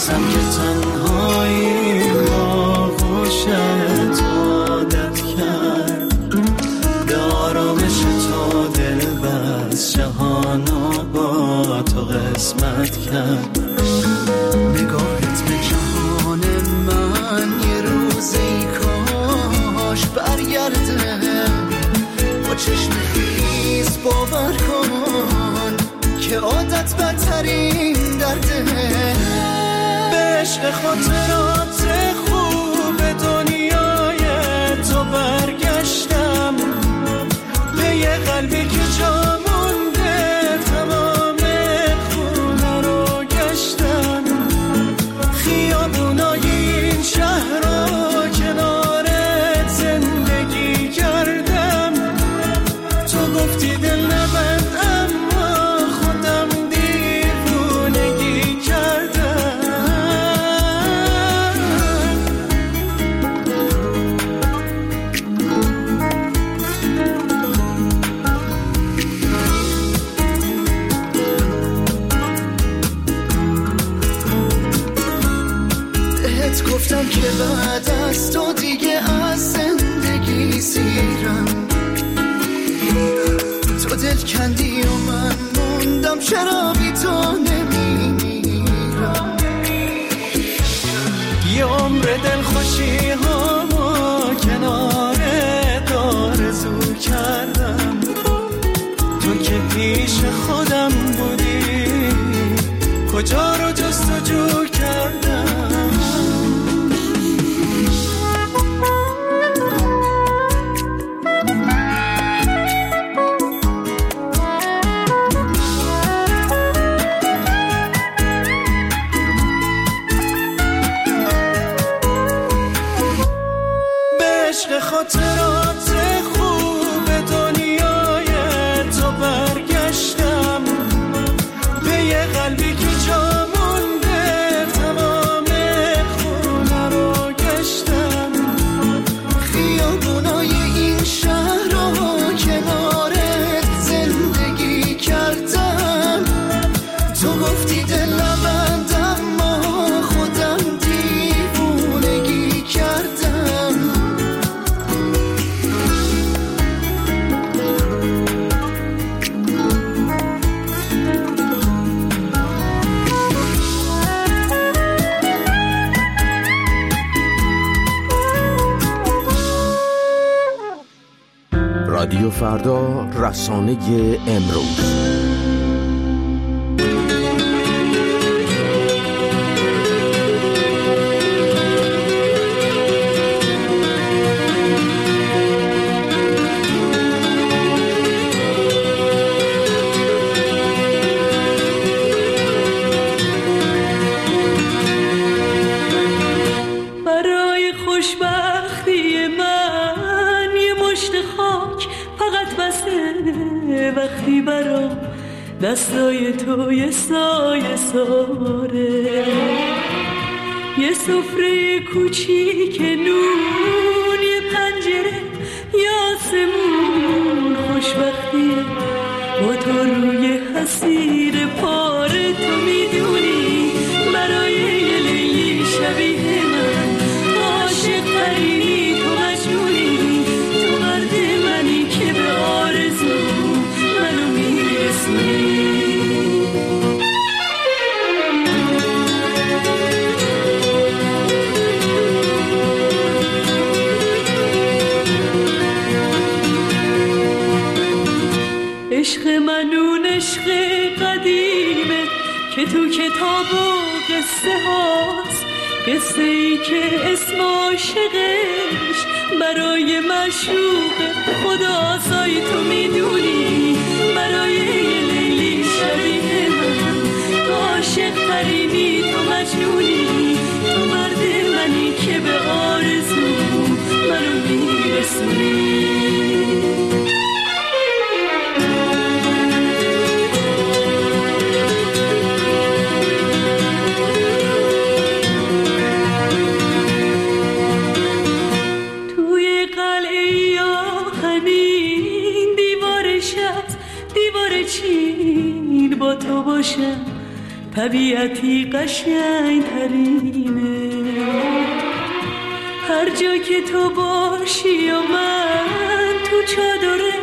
ترسم که تنهایی با خوشت عادت کرد، به آرامش تو دل بست، جهانا با تو قسمت کرد. نگاهت به جهان من یه روزی کاش برگرده، با چشم خیز باور کن که عادت بدترین درده. به عشق خاطرات خوب دنیای تو برگشتم، به یه قلبی که جا مونده تمام خونه رو گشتم. خیابونای این شهر رو کنارت زندگی کردم. تو گفتی دل نبند اما خودم دیوونگی کردم. بهت گفتم که بعد از تو دیگه از زندگی سیرم. تو دل کندی و من موندم، چرا بی تو نمیمیرم. یه عمر دل خوشی هامو کنارت آرزو کردم. تو که پیش خودم بودی کجا رو جستجو کردم. خاطرات خوب دنیای تو برگشتم، به یه قلبی که جا مونده تمام خونه رو گشتم. خیابونای این شهر رو کنارت زندگی کردم. تو گفتی دل نبند اما خودم دیوونگی کردم. رادیو فردا، رسانه امروز. برای خوشبختی من یه مشت خاک فقط بسه، وقتی برام دستای تو یه سایه ساره. یه سفره کوچیک نون، یه پنجره یه آسمون. خوشبختی با تو روی حسیر پاره. تو میدونی برای یه لیلی شبیه من عاشق ترینی، تو مجنونی، تو مرد منی که به آرزو منو میرسونی. عشق من اون عشق قدیمه که تو کتاب و قصه هاست، قصه ای که اسم عاشقش برای معشوق خداست. تو میدونی برای یه لیلی شبیه من تو عاشق ترینی، تو مجنونی، تو مرد منی که به آرزو منو میرسونی. با تو باشم طبیعتی قشنگ ترینه. هر جا که تو باشی و من تو چادره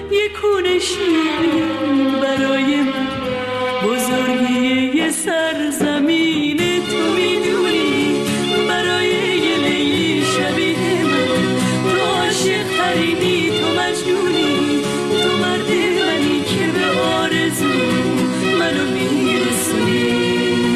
یکونشیم، برای من بزرگی یه سرزمینه. تو میدونی برای یه لیلی شبیه من تو عاشق ترینی، تو مجنونی، تو مرد منی که به آرزو منو میرسونی.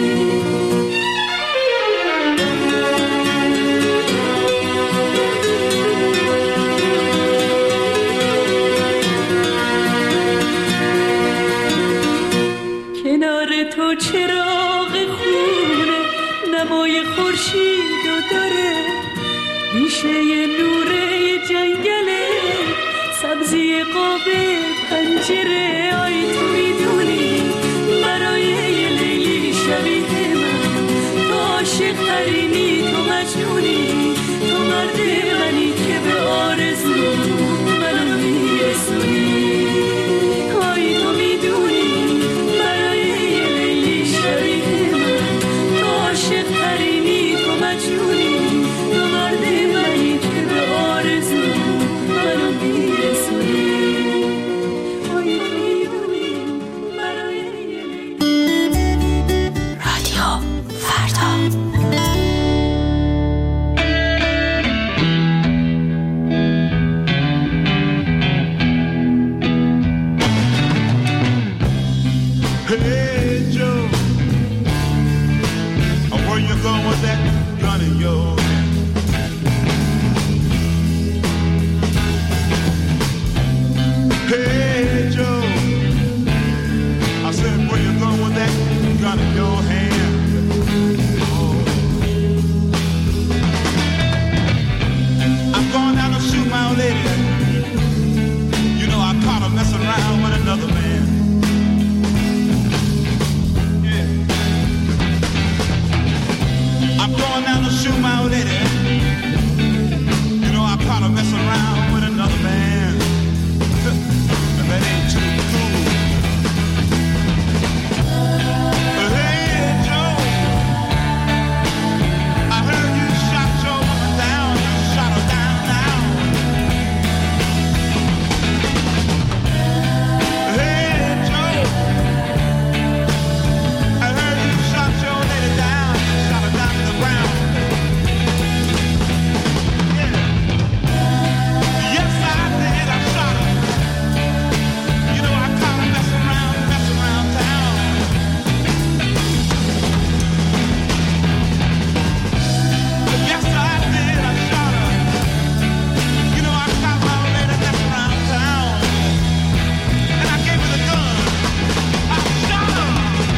کنار تو چراغ خونه نمای خورشیدو داره، میشه یه نوره جنگله، سبزی قاب پنجره. آی تو میدونی برای یه لیلی شبیه من تو عاشق ترینی، تو مجنونی، تو مرد منی که به آرزو منو میرسونی. آی تو میدونی برای یه لیلی شبیه من تو عاشق ترینی، تو مجنونی، تو مرد منی که به آرزو منو میرسونی. آی تو میدونی برای یه لیلی. رادیو فردا. Hey Joe, where you going with that gun of yours? Hey Joe, I said where you going with that gun in your hand? Oh. I'm going down to shoot my old lady. You know I caught her messing around with another man. I'm going down to shoot my old lady. You know I caught her messing around with another man. And that ain't too cool. Hey Joe, I heard you shot your woman down. You shot her down now. Hey Joe, I heard you shot your lady down. You shot her down to the ground. Yeah. Yes, I did. I shot her. You know I caught her messing around town. Yes, I did. I shot her. You know I caught my old lady messing around town. And I gave her the gun. I shot her.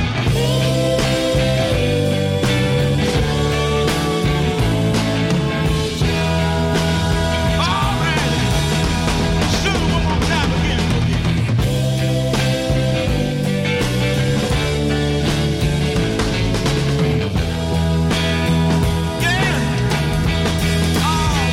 All right. Shoot her one more time again. Yeah. Oh,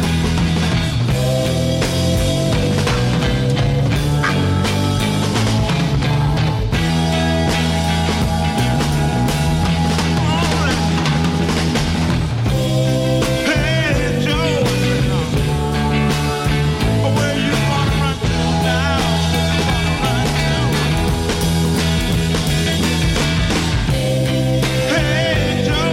hey, Joe. Where you gonna run to now? Hey, Joe.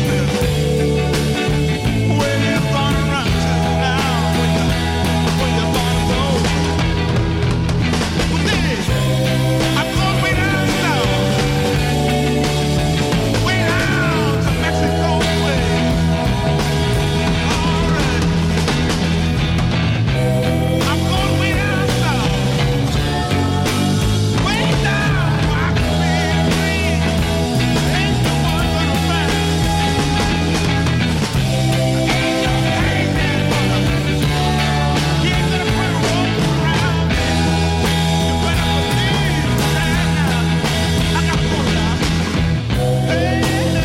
Where you gonna run to now? Where you gonna go? Well, this, I'm going way down south. Way down to Mexico way. All right. I'm going way down south. Way down where I can live free. Ain't no one gonna find me. Ain't no hangman gonna you ain't gonna put a rope around me. You better believe that now. I got $40. Hey,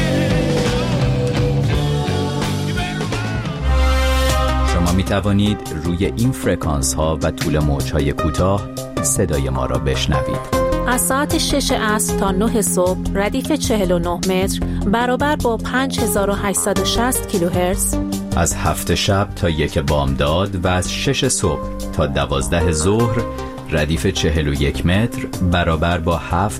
you better run. شما می توانید روی این فرکانس ها و طول موج های کوتاه صدای ما را بشنوید. از ساعت 6 عصر تا 9 صبح ردیف 49 متر برابر با 5860 کیلوهرتز. از 7 شب تا 1 بامداد و از 6 صبح تا 12 ظهر ردیف 41 متر برابر با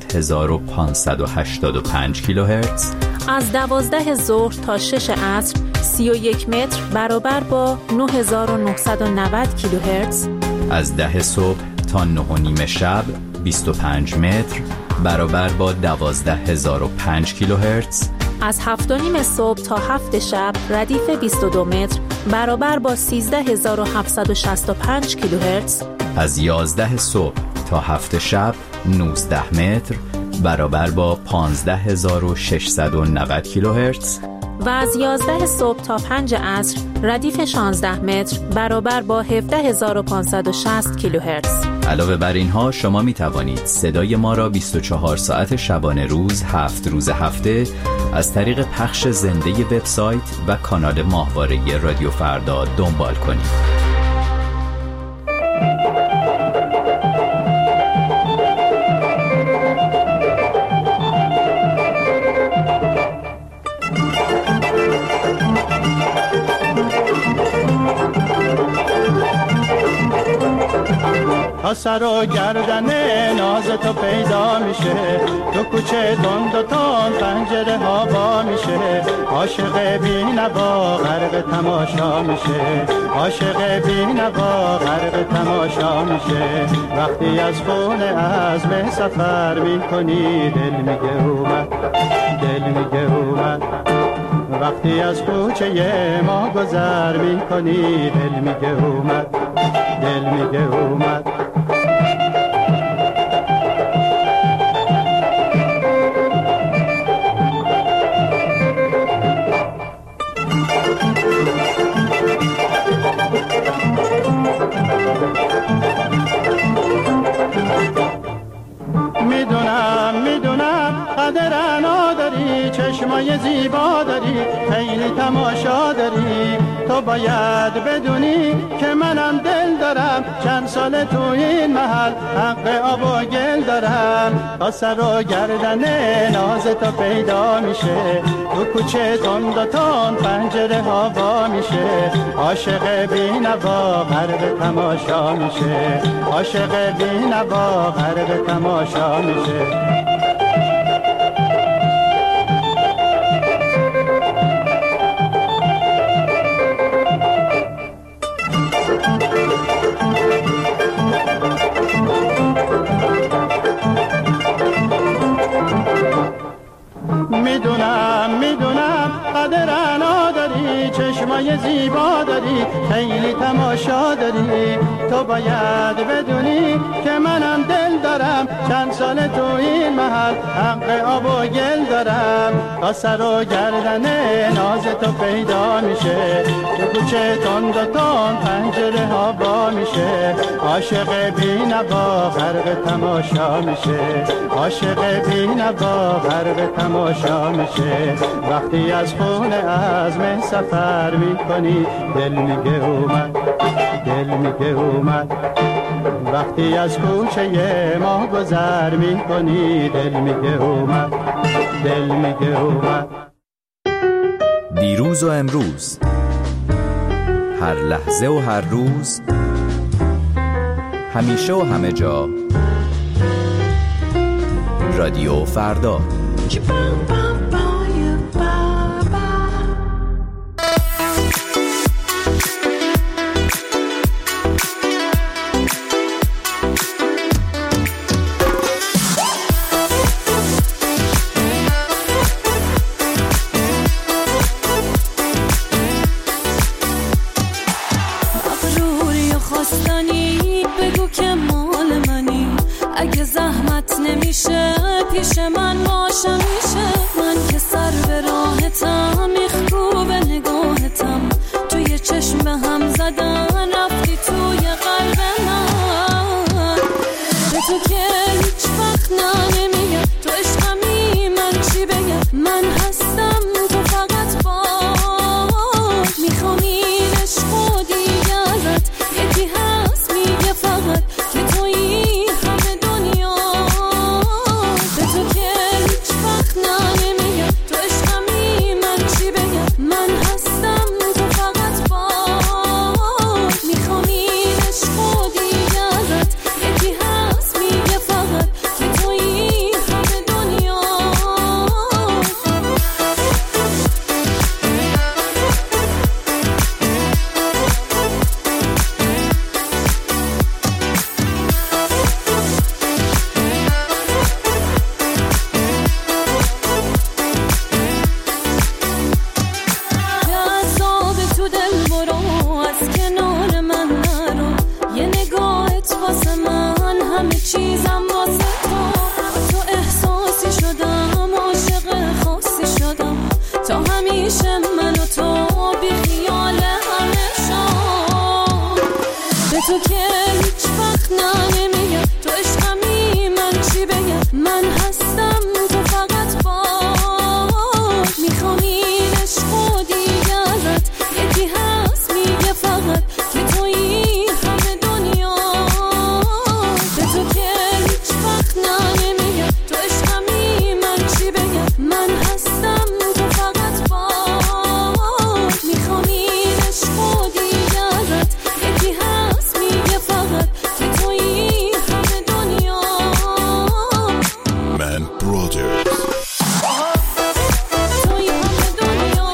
7585 کیلوهرتز. از 12 ظهر تا 6 عصر 31 متر برابر با 9990 کیلوهرتز. از 10 صبح تا 9:30 شب 25 متر برابر با 12005 کیلوهرتز. از 7:30 صبح تا 7 شب ردیف 22 متر برابر با 13765 کیلوهرتز. از 11 صبح تا 7 شب 19 متر برابر با 15690 کیلوهرتز. و از 11 صبح تا 5 عصر ردیف 16 متر برابر با 17560 کیلوهرتز. علاوه بر اینها شما می توانید صدای ما را 24 ساعت شبانه روز 7 روز هفته از طریق پخش زنده وبسایت و کانال ماهواره رادیو فردا دنبال کنید. تا سر و گردن ناز تو پیدا میشه، تو کوچه دند و تند پنجره ها با میشه، عاشق بی نوا غرق تماشا میشه، عاشق بی نوا غرق تماشا میشه. وقتی از خونه عزم سفر میکنی دل میگه اومد، دل میگه اومد. وقتی از کوچه ما گذر میکنی دل میگه اومد، دل میگه اومد. میدونم قدر انا داری، چشمای زیبا داری، خیلی تماشا داری. تو باید بدونی که منم دل دارم، چند سال تو این محل حق آب و گل دارم. تا سر و گردن ناز تو پیدا میشه، تو کوچه تند و تند پنجره ها وا میشه، عاشق بی نوا غرق تماشا میشه، عاشق بی نوا غرق تماشا میشه. میدونم قدر انا داری، چشمای زیبا داری، خیلی تماشا داری. تو باید بدونی که منم دل دارم، چند سال تو این محل حق آب و گل دارم. تا سر و گردن ناز تو پیدا میشه، تو کوچه تند و تند پنجره ها با میشه، عاشق بی نوا غرق تماشا میشه، عاشق بی نوا غرق تماشا میشه. وقتی از خونه عزم سفر میکنی دل میگه اومد، دل میگه اومد. وقتی از کوچه ما گذر میکنی دل میگه اومد، دل میگه اومد. دیروز و امروز، هر لحظه و هر روز، همیشه و همه جا، رادیو فردا. نمیشه پیش من باشه میشه، من که سر به راهتم، میخکوب نگاهتم، توی چشم به هم زدن رفتی توی قلب من. به تو که هیچ وقت نمیگم تو عشقمی، من چی بگم، من هستم تو فقط باش. میخوام این عشق و دیگه ازت یکی هست میگه فقط که توی همه دنیا. همه چیزم واسه تو احساسی شدم، عاشق خاصی شدم، تا همیشه من و تو بی خیال همه شام. به تو که هیچ وقت نمیگم تو عشقمی، من چی بگم، من هستم تو فقط باش. میخوام این عشق و دیگه ازت یکی هست میگه فقط که تویی همه دنیا. به تو که هیچ وقت نمیگم تو عشقمی، من چی بگم، من هستم تو فقط باش. میخوام این عشق و دیگه ازت یکی هست میگه فقط که تویی همه دنیا. من برادرز تویی همه دنیا.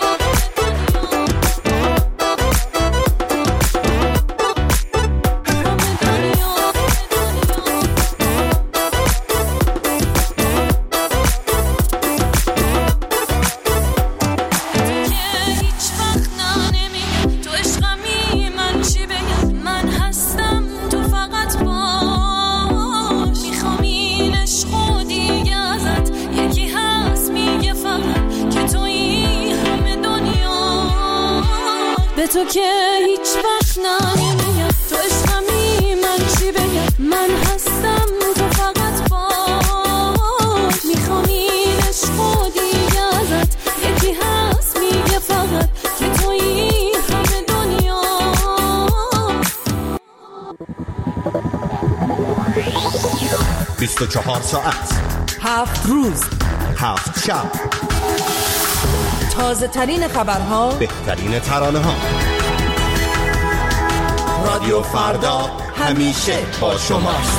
هیچ وقت نمیگم تو عشقمی، من چی بگم، من هستم تو فقط باش. میخوام این عشق و دیگه ازت یکی هست میگه فقط که تویی همه دنیا. به تو که هیچ وقت نمیگم تو عشقمی، من چی بگم، من هستم تو فقط باش. میخوام این عشق و دیگه ازت یکی هست میگه فقط که تویی همه دنیا. 24 ساعت 7 روز 7 شب، تازه ترین خبرها، بهترین ترانه ها. رادیو فردا همیشه با شماست.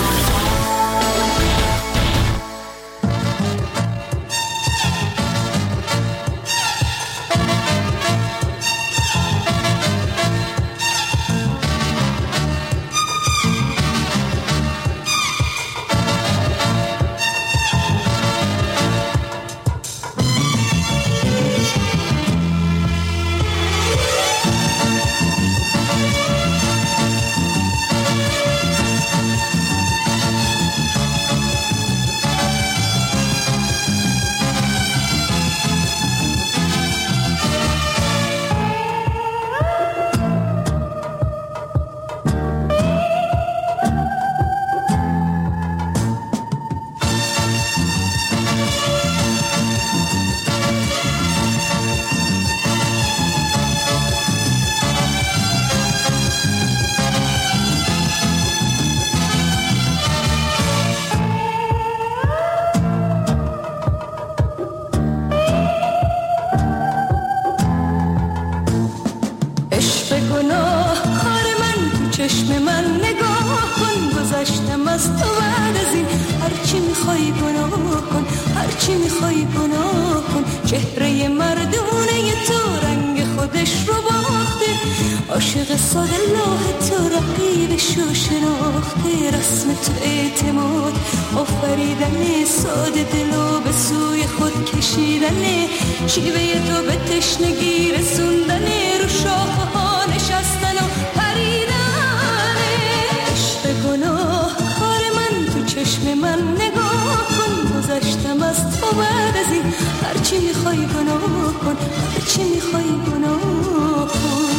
چشم من نگاه کن، گذشتم از تو بعد از این هرچی میخوای گناه کن، هرچی میخوای گناه کن. چهره مردونه تو رنگ خودش رو باخته، عاشق ساده لاه تو رقیبشو شناخته. رسم تو اعتماد آفریدن، ساده دلو به سوی خود کشیدن، شیوه تو به تشنگی رسوندن، رو شاخه ها نشستن و پریدن. عشق گناه کار من، تو چشم من نگاه کن، گذشتم از تو بعد از این هرچی میخوای گناه کن، هرچی میخوای گناه کن.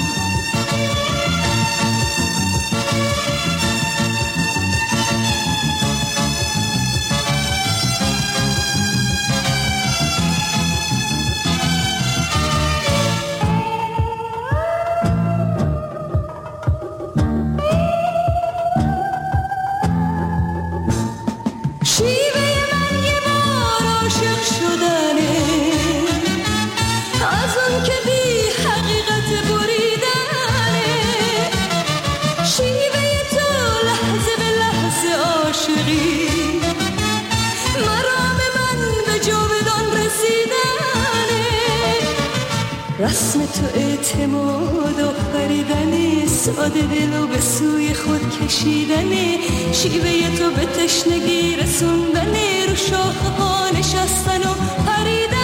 رسم تو اعتماد آفریدن، ساده دلو به سوی خود کشیدن، شیوه تو به تشنگی رسوندن، رو شاخه ها نشستن و پریدن.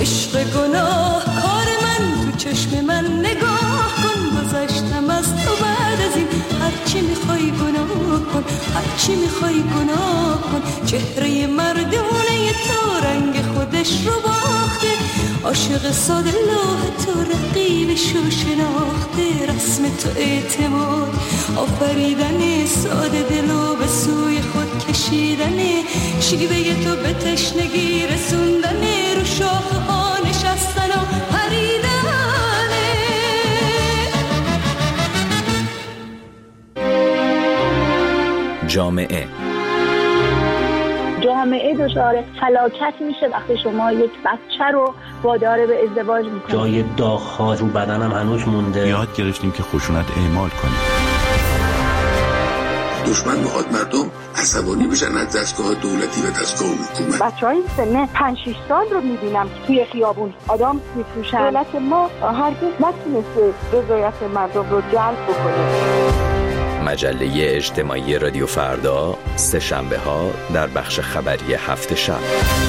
عشق گناه کار من، تو چشم من نگاه کن. گذشتم از تو بعد از این، هرچی میخوای گناه کن، هرچی میخوای گناه کن. چهره مردونه تو رنگ خودش رو باخته، عاشق ساده لوح تو رقیبشو شناخته. رسم تو اعتماد آفریدن ساده دلو به سوی خود کشیدن، شیوه تو به تشنگی رسوندن، رو شاخه ها نشستن و پریدن. جامعه دچار فلاکت میشه وقتی شما یک بچه رو وادار به ازدواج میکنید. جای داغ‌ها رو بدنم هنوز مونده. یاد گرفتیم که خشونت اعمال کنیم. دشمن میخواد مردم عصبانی بشن از دستگاه دولتی و دستگاه حکومت. بچهای سن 5-6 سال رو میبینم توی خیابون آدم میفروشن. دولت ما هرگز نتونسته رضایت مردم رو جلب بکنه. مجله اجتماعی رادیو فردا، سه شنبه ها در بخش خبری هفت شب.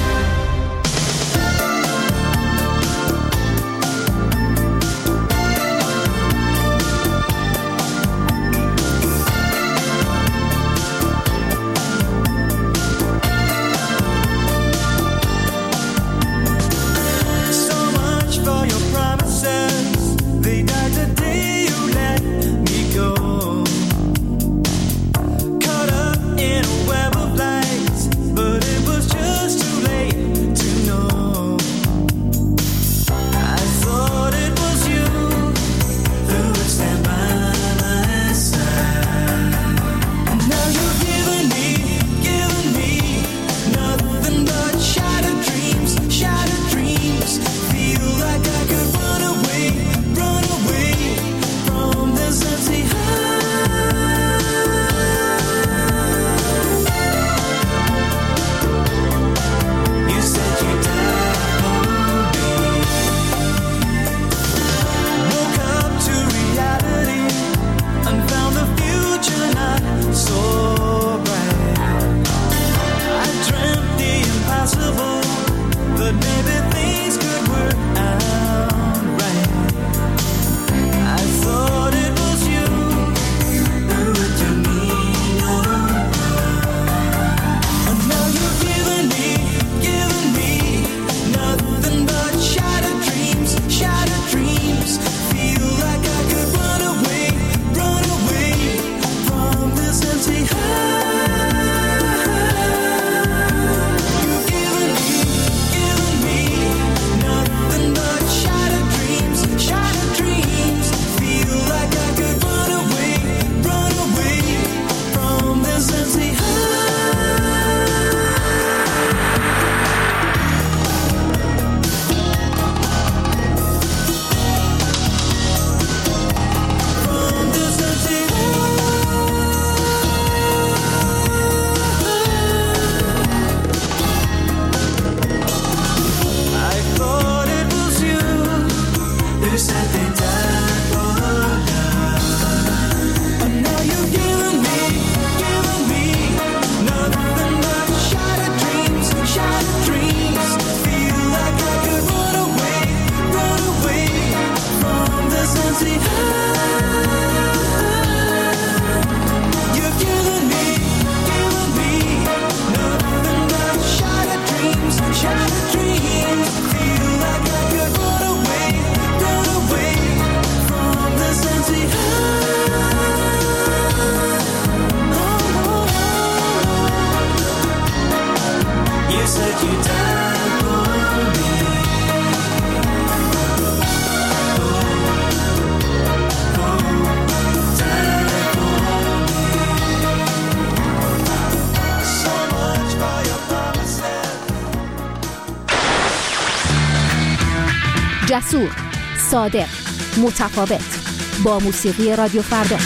جسور، صادق، متفاوت، با موسیقی رادیو فردا.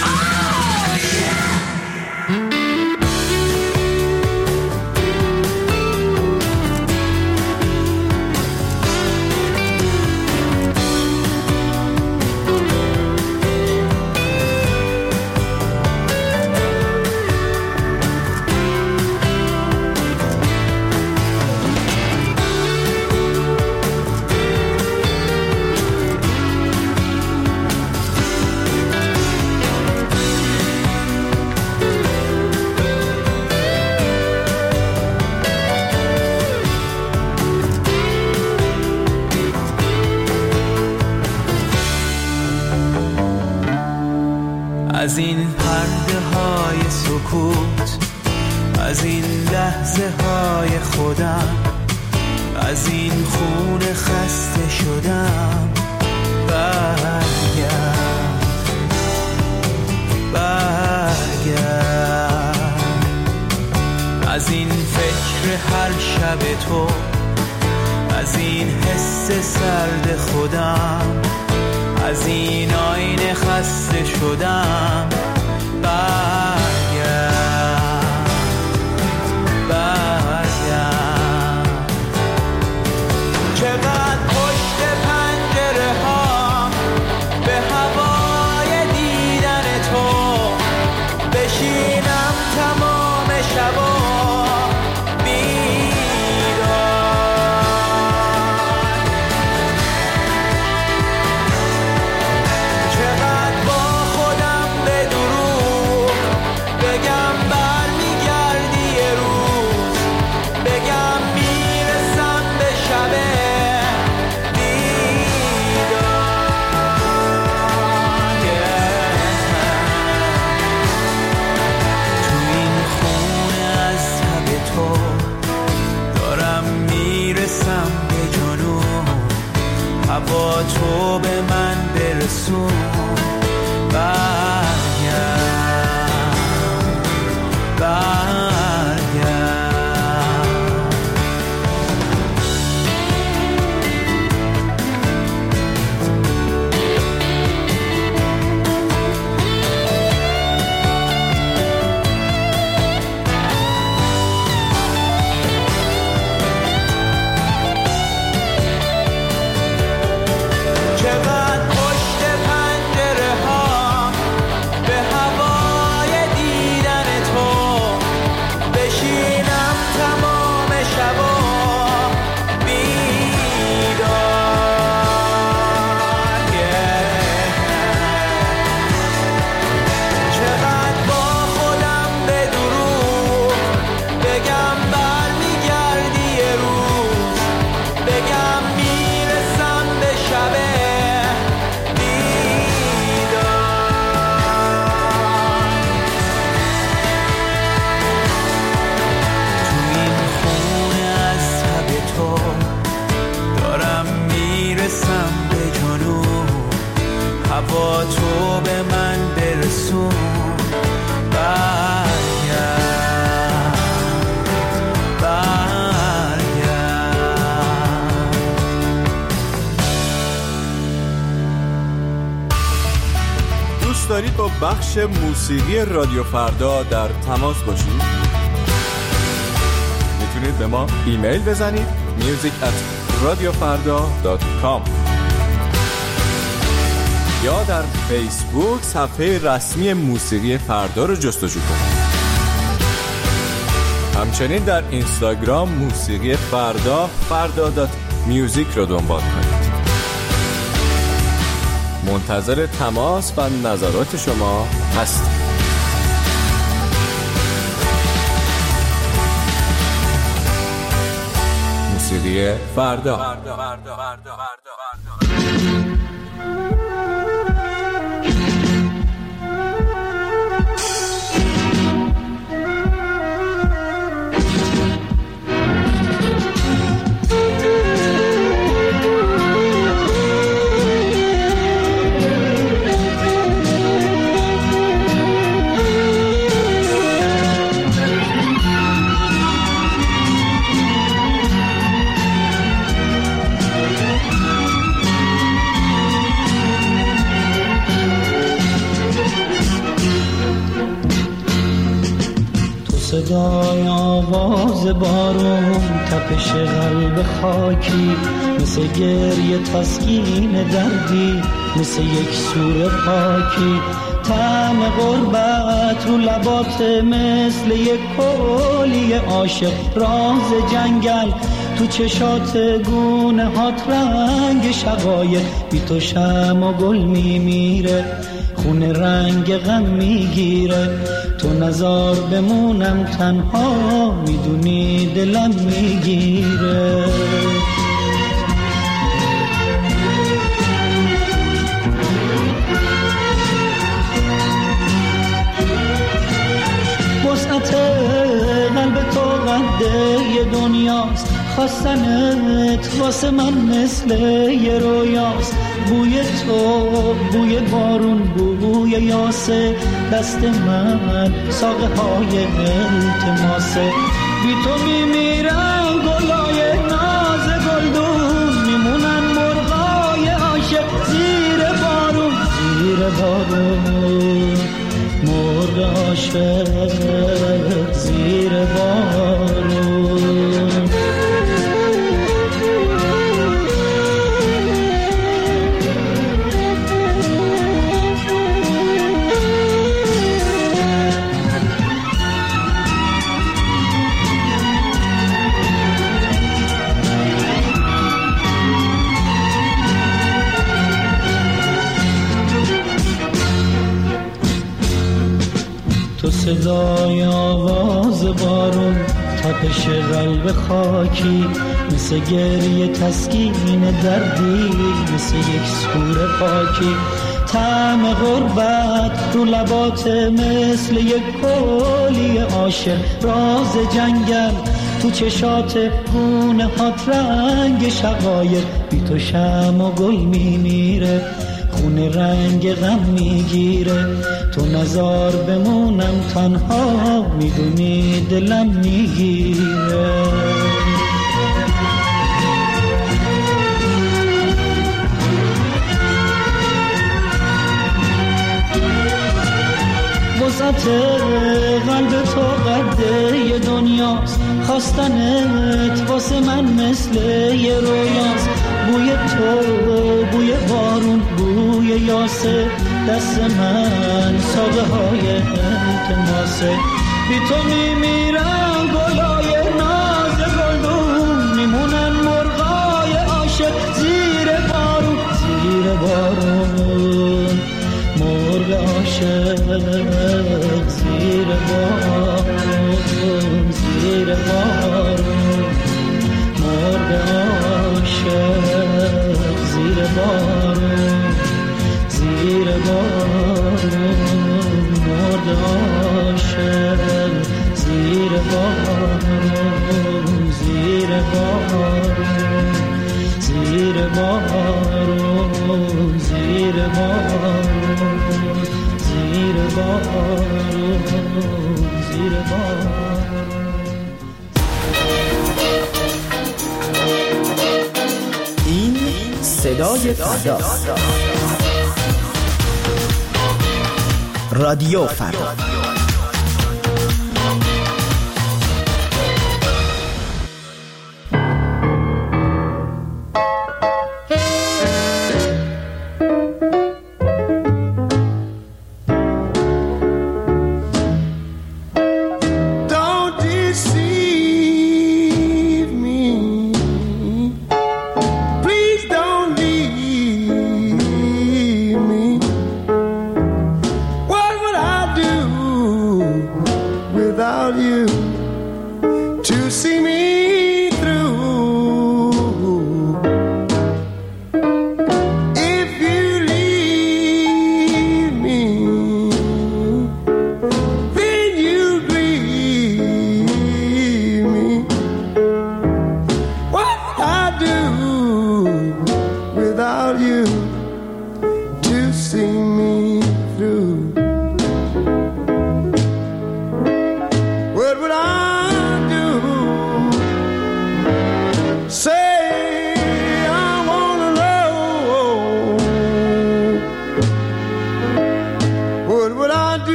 از این لحظه های خودم، از این خون خسته شدم. برگرد از این فکر هر شب تو، از این حس سرد خودم، از این آینه خسته شدم. برگرد چقدر پشت پنجره ها به هوای دیدن تو بشینم تمام شبا با تو به من برسون. با تو به من برسون. دوست دارید با بخش موسیقی رادیو فردا در تماس باشید؟ میتونید به ما ایمیل بزنید music@radiofarda.com یا در فیسبوک صفحه رسمی موسیقی فردا رو جستجو کنید. همچنین در اینستاگرام موسیقی فردا فردا.music رو دنبال کنید. منتظر تماس و نظرات شما هستیم. موسیقی فردا. صدای آواز بارون، تپش قلب خاکی، مثل گریه تسکین دردی، مثل یک سور پاکی، طعم غربت رو لبات، مثل یک کلی عاشق، راز جنگل تو چشات، گونه هات رنگ شقایق، بی تو شمع و گل میمیره، خونه رنگ غم میگیره، تو نزار بمونم تنها، میدونی دلم میگیره. وسعت قده دنیاست، خواستنت واسه من مثل یه رویاست. بوی تو، بوی بارون، بوی یاسه، دست من ساقه های التماسه. بی تو میمیرن گلای ناز گلدون، میمونن مرغای عاشق زیر بارون، زیر بارون. مرغ عاشق زیر بارون. تو صدای آواز بارون، تپش قلب خاکی، مثل گریه تسکین دردی، مثل یک سور پاکی. طعم غربت رو لبات مثل یک کلی عاشق، راز جنگل تو چشات گونه هات رنگ شقایق. بی تو شمع و گل میمیره، خونه رنگ غم میگیره. تو نزار بمونم تنها، میدونی دلم میگیره. وسط قلب تو قده دنیاست، خواستنت واسه من مثل یه رویاست. بوی تو، بوی بارون، بوی یاسه، دست من ساقه های التماسه. بی تو میمیرن گلای ناز گلدون، میمونن مرغای عاشق زیر بارون، زیر بارون. مرغ عاشق زیر بارون، زیر بارون. مرغ عاشق زیر بارون، زیر بارون. مرغ عاشق زیر بارون، زیر بارون. زیر بارون، زیر بارون. زیر بارون، زیر بارون. این صدای فرداست. رادیو فردا.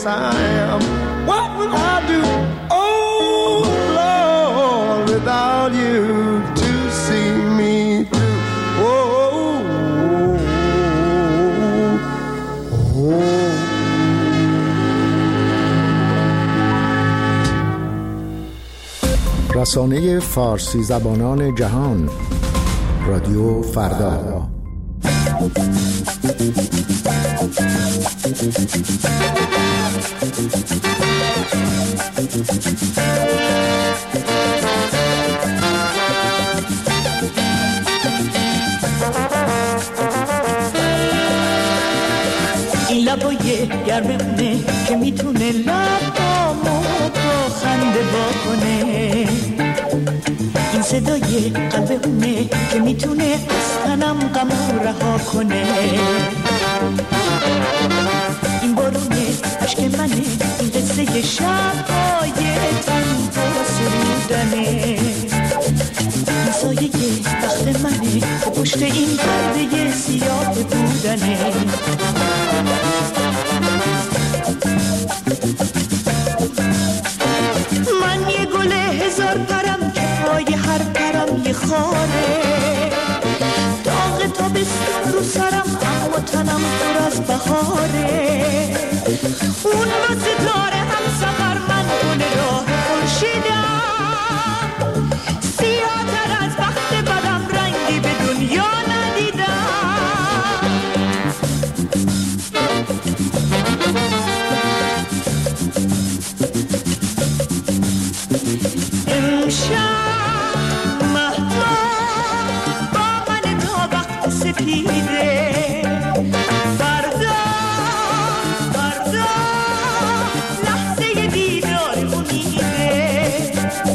I am. What would I do, oh Lord, without you to see me through? رسانه فارسی زبانان جهان، رادیو فردا. این لبای گرمونه که میتونه لبامو با خنده واکنه، این صدای قلبونه که میتونه از تنم غمو رها کنه، این بارونه عشق منه، این قصه شب‌های تنها سرودنه، این سایه وقت منه که پشت این پرده سیاه بودنه. من یه گل هزار پرم که پای هر پرم یه خاره، داغ تابستون رو سرم اما تنم پر از بهاره، اون با ستاره هم سفر من گل راه خورشیدم، سیاه‌تر از بخت بدم رنگی به دنیا ندیدم. امشب مهتاب با من تا وقت سپیده، فردا لحظه دیدار امیده،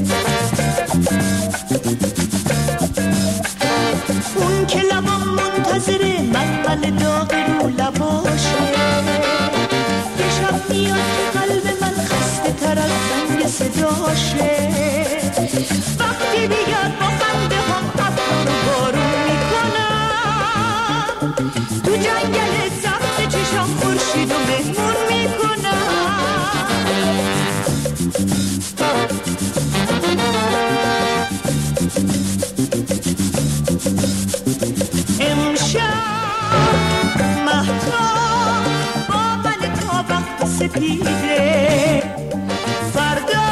اون که لبام منتظره من داغ رو لباشه، یه شب میاد که قلب من خسته تر از زنگ صداشه، وقتی دیگر با خنده هم ابر رو بارون میکنم، تو جنگل سبز چشام خورشید و مهمون میکنم. امشب مهتاب با من تا وقت سپیده، فردا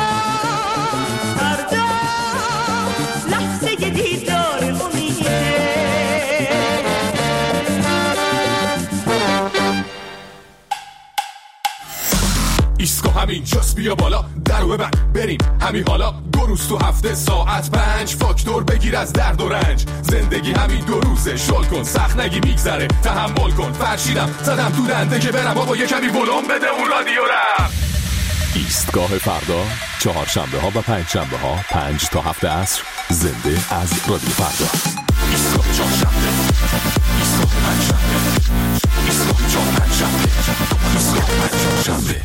لحظه دیدار امیده. ایسکو همین جاست، بیا بالا درو ببند بریم همین حالا، 2 روز تو هفته ساعت 5 فاکتور بگیر از درد و رنج، زندگی همین 2 روزه، شل کن سخت نگی میگذره، تحمل کن فرشیدم زدم تو دنده که برم بابا یه کمی ولوم بده اون رادیو رم. ایستگاه فردا، 4 شنبه ها و 5 شنبه ها 5 تا 7 عصر، زنده از رادیو فردا. ایستگاه 4 شنبه، ایستگاه 5 شنبه، ایستگاه 4 5 شنبه، ایستگاه 5 شنبه.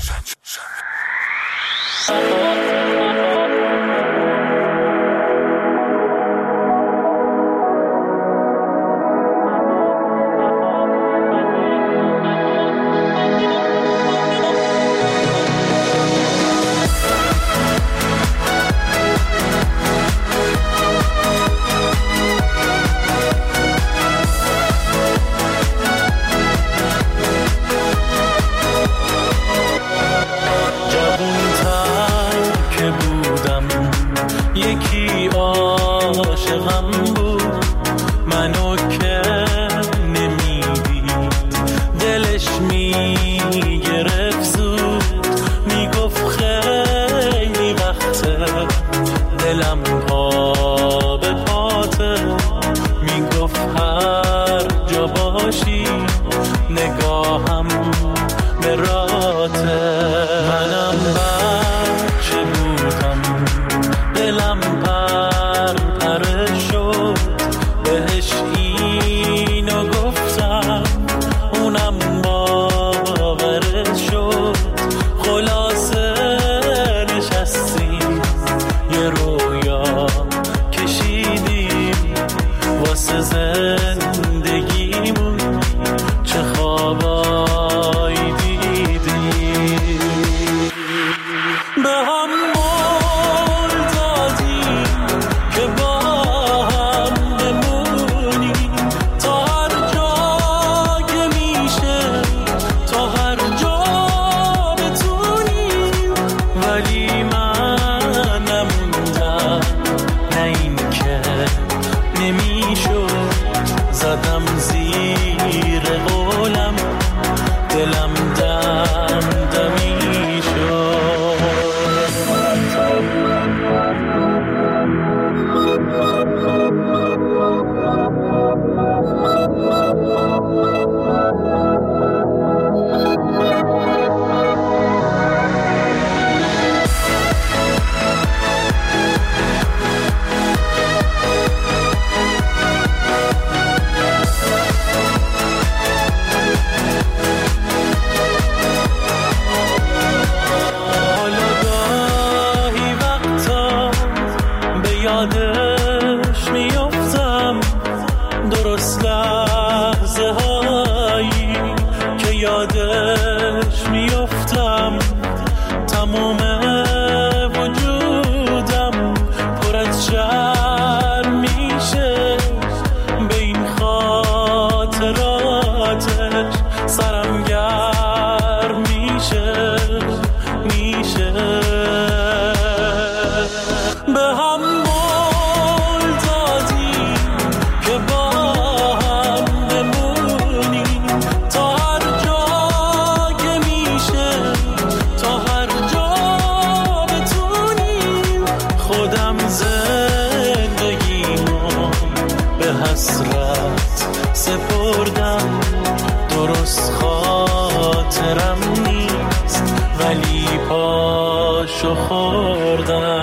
یادش میفتم، تمام وجودم پر از شرم میشه به این خاطراتش، سرم گرم میشه به هم قول دادیم که با هم بمونیم تا هر جا که میشه، تا هر جا بتونیم. خودم زندگیمو به حسرت سپردم، درست خاطرم نیست ولی پاشو خوردم.